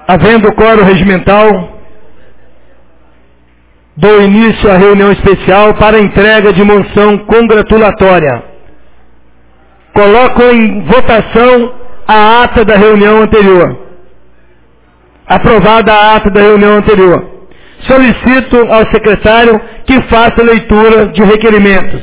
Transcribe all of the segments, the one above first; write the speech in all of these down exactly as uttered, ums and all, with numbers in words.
Havendo quórum regimental, dou início à reunião especial para a entrega de moção congratulatória. Coloco em votação a ata da reunião anterior. Aprovada a ata da reunião anterior. Solicito ao secretário que faça leitura de requerimentos.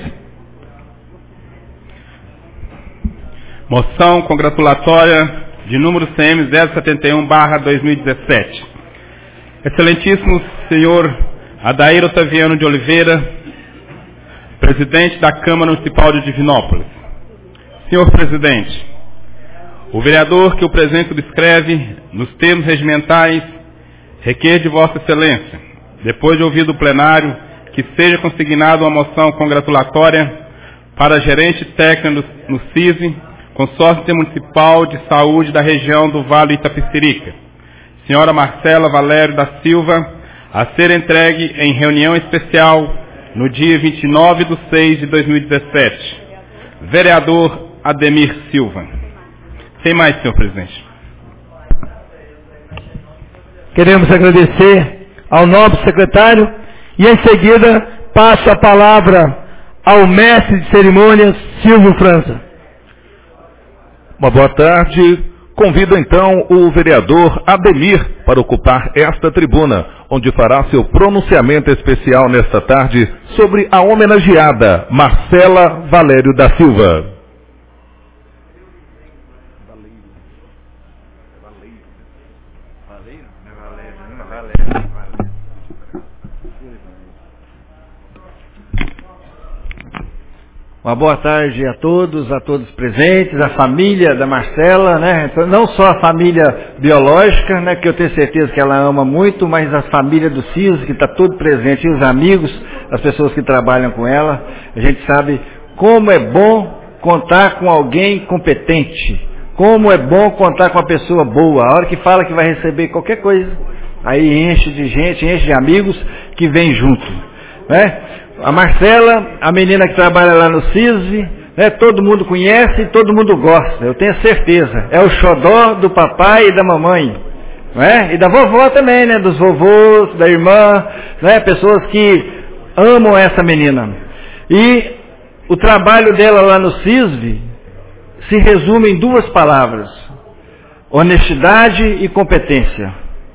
Moção congratulatória de número C M zero setenta e um barra dois mil e dezessete. Excelentíssimo senhor Adair Otaviano de Oliveira, presidente da Câmara Municipal de Divinópolis. Senhor presidente, o vereador que o presente subscreve, nos termos regimentais, requer de Vossa Excelência, depois de ouvido o plenário, que seja consignada uma moção congratulatória para a gerente técnica no C I S, Consórcio Municipal de Saúde da região do Vale do Itapecerica, senhora Marcela Valério da Silva, a ser entregue em reunião especial no dia vinte e nove de seis de dois mil e dezessete. Vereador Ademir Silva. Tem mais, senhor presidente. Queremos agradecer ao nobre secretário e, em seguida, passo a palavra ao mestre de cerimônias, Silvio França. Uma boa tarde. Convido então o vereador Ademir para ocupar esta tribuna, onde fará seu pronunciamento especial nesta tarde sobre a homenageada Marcela Valério da Silva. Uma boa tarde a todos, a todos presentes, a família da Marcela, né? Não só a família biológica, né? Que eu tenho certeza que ela ama muito, mas a família do C I S, que está todo presente, e os amigos, as pessoas que trabalham com ela. A gente sabe como é bom contar com alguém competente, como é bom contar com uma pessoa boa. A hora que fala que vai receber qualquer coisa, aí enche de gente, enche de amigos que vem junto, né? A Marcela, a menina que trabalha lá no C I S, né, todo mundo conhece e todo mundo gosta, eu tenho certeza. É o xodó do papai e da mamãe, né? E da vovó também, né? Dos vovôs, da irmã, né? Pessoas que amam essa menina. E o trabalho dela lá no C I S se resume em duas palavras: honestidade e competência.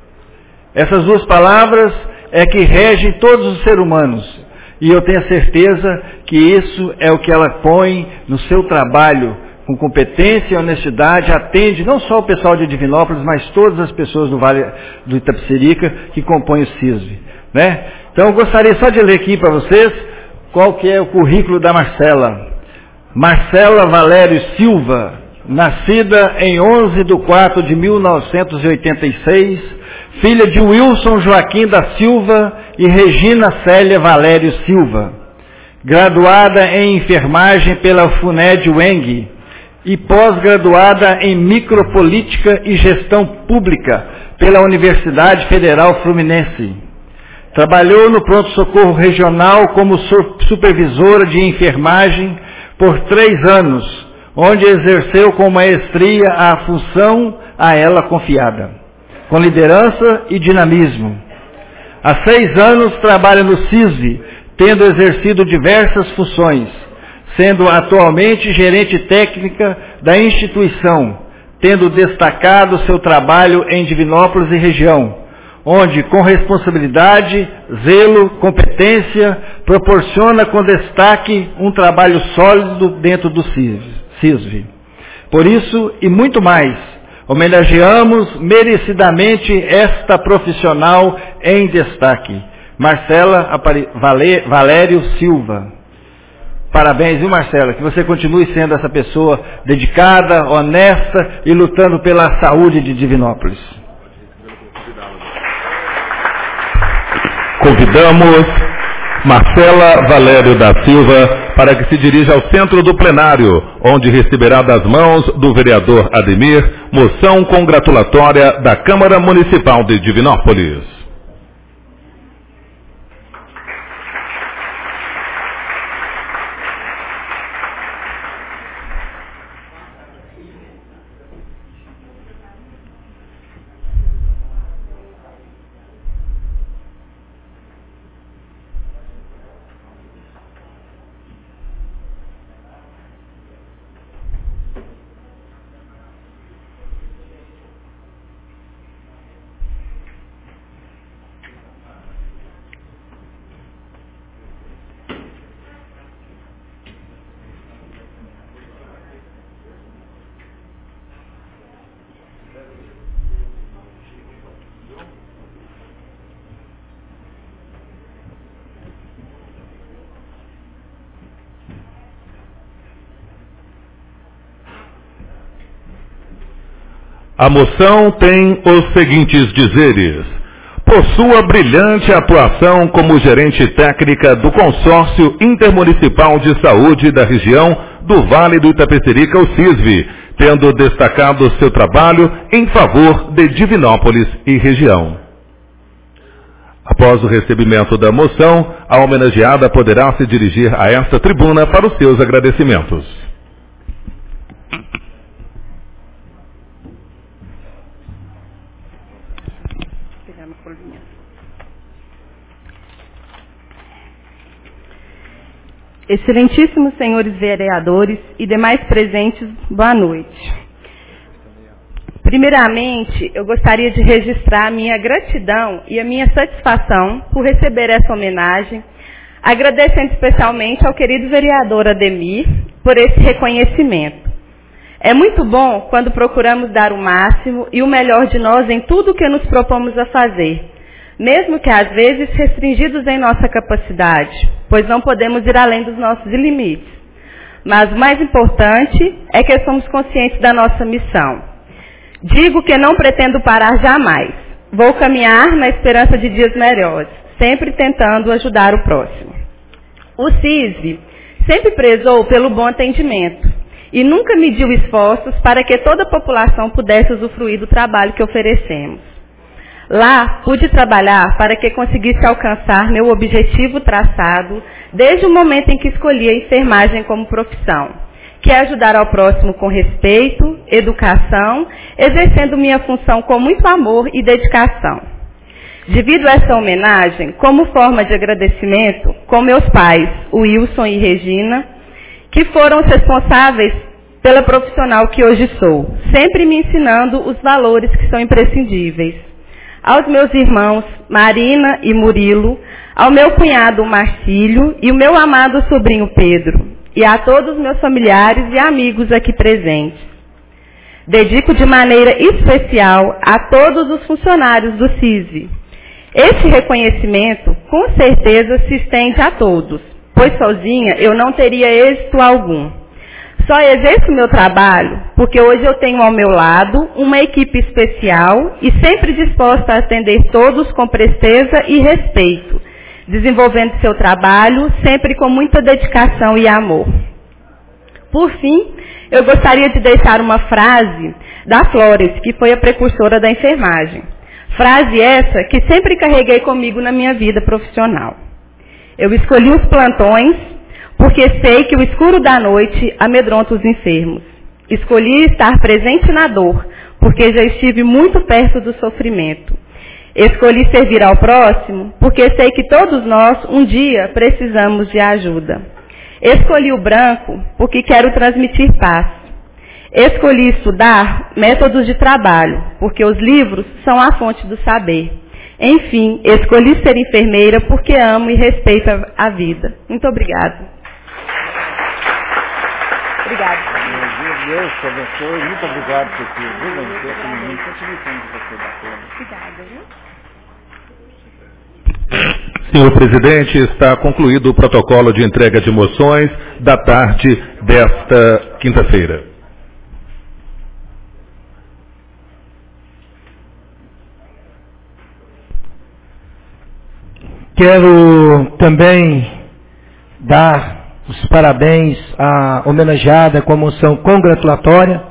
Essas duas palavras é que regem todos os seres humanos. E eu tenho certeza que isso é o que ela põe no seu trabalho, com competência e honestidade, atende não só o pessoal de Divinópolis, mas todas as pessoas do Vale do Itapecerica que compõem o C I S, né? Então eu gostaria só de ler aqui para vocês qual que é o currículo da Marcela. Marcela Valério Silva, nascida em onze de quatro de mil novecentos e oitenta e seis, filha de Wilson Joaquim da Silva e Regina Célia Valério Silva, graduada em enfermagem pela FUNED Weng e pós-graduada em micropolítica e gestão pública pela Universidade Federal Fluminense. Trabalhou no pronto-socorro regional como supervisora de enfermagem por três anos, onde exerceu com maestria a função a ela confiada, com liderança e dinamismo. Há seis anos trabalha no C I S, tendo exercido diversas funções, sendo atualmente gerente técnica da instituição, tendo destacado seu trabalho em Divinópolis e região, onde, com responsabilidade, zelo, competência, proporciona com destaque um trabalho sólido dentro do C I S. Por isso, e muito mais, homenageamos merecidamente esta profissional em destaque, Marcela Valério Silva. Parabéns, viu, Marcela? Que você continue sendo essa pessoa dedicada, honesta e lutando pela saúde de Divinópolis. Convidamos Marcela Valério da Silva para que se dirija ao centro do plenário, onde receberá das mãos do vereador Ademir moção congratulatória da Câmara Municipal de Divinópolis. A moção tem os seguintes dizeres. Por sua brilhante atuação como gerente técnica do Consórcio Intermunicipal de Saúde da região do Vale do Itapecerica, o CISV, tendo destacado seu trabalho em favor de Divinópolis e região. Após o recebimento da moção, a homenageada poderá se dirigir a esta tribuna para os seus agradecimentos. Excelentíssimos senhores vereadores e demais presentes, boa noite. Primeiramente, eu gostaria de registrar a minha gratidão e a minha satisfação por receber essa homenagem, agradecendo especialmente ao querido vereador Ademir por esse reconhecimento. É muito bom quando procuramos dar o máximo e o melhor de nós em tudo o que nos propomos a fazer, mesmo que às vezes restringidos em nossa capacidade, pois não podemos ir além dos nossos limites. Mas o mais importante é que somos conscientes da nossa missão. Digo que não pretendo parar jamais. Vou caminhar na esperança de dias melhores, sempre tentando ajudar o próximo. O CISV sempre prezou pelo bom atendimento e nunca mediu esforços para que toda a população pudesse usufruir do trabalho que oferecemos. Lá, pude trabalhar para que conseguisse alcançar meu objetivo traçado desde o momento em que escolhi a enfermagem como profissão, que é ajudar ao próximo com respeito, educação, exercendo minha função com muito amor e dedicação. Divido essa homenagem como forma de agradecimento com meus pais, Wilson e Regina, que foram os responsáveis pela profissional que hoje sou, sempre me ensinando os valores que são imprescindíveis. Aos meus irmãos Marina e Murilo, ao meu cunhado Marcílio e o meu amado sobrinho Pedro, e a todos os meus familiares e amigos aqui presentes. Dedico de maneira especial a todos os funcionários do CISV. Este reconhecimento, com certeza, se estende a todos, pois sozinha eu não teria êxito algum. Só exerço meu trabalho porque hoje eu tenho ao meu lado uma equipe especial e sempre disposta a atender todos com presteza e respeito, desenvolvendo seu trabalho sempre com muita dedicação e amor. Por fim, eu gostaria de deixar uma frase da Flores, que foi a precursora da enfermagem. Frase essa que sempre carreguei comigo na minha vida profissional. Eu escolhi os plantões porque sei que o escuro da noite amedronta os enfermos. Escolhi estar presente na dor, porque já estive muito perto do sofrimento. Escolhi servir ao próximo, porque sei que todos nós, um dia, precisamos de ajuda. Escolhi o branco, porque quero transmitir paz. Escolhi estudar métodos de trabalho, porque os livros são a fonte do saber. Enfim, escolhi ser enfermeira, porque amo e respeito a vida. Muito obrigada. Obrigada. Deus te abençoe. Muito obrigado por tudo. Obrigada, viu? Senhor presidente, está concluído o protocolo de entrega de moções da tarde desta quinta-feira. Quero também dar os parabéns à homenageada com a moção congratulatória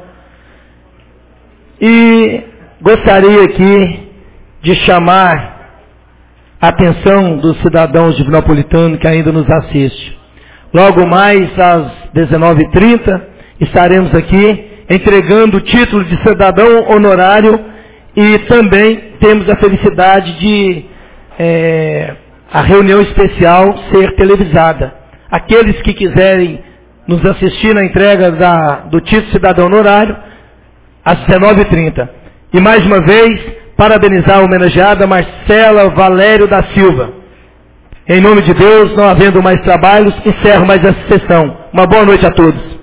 e gostaria aqui de chamar a atenção dos cidadãos divinopolitanos que ainda nos assistem. Logo mais às dezenove e trinta estaremos aqui entregando o título de cidadão honorário e também temos a felicidade de é, a reunião especial ser televisada. Aqueles que quiserem nos assistir na entrega da, do título de cidadão honorário, às dezenove e trinta. E mais uma vez, parabenizar a homenageada Marcela Valério da Silva. Em nome de Deus, não havendo mais trabalhos, encerro mais essa sessão. Uma boa noite a todos.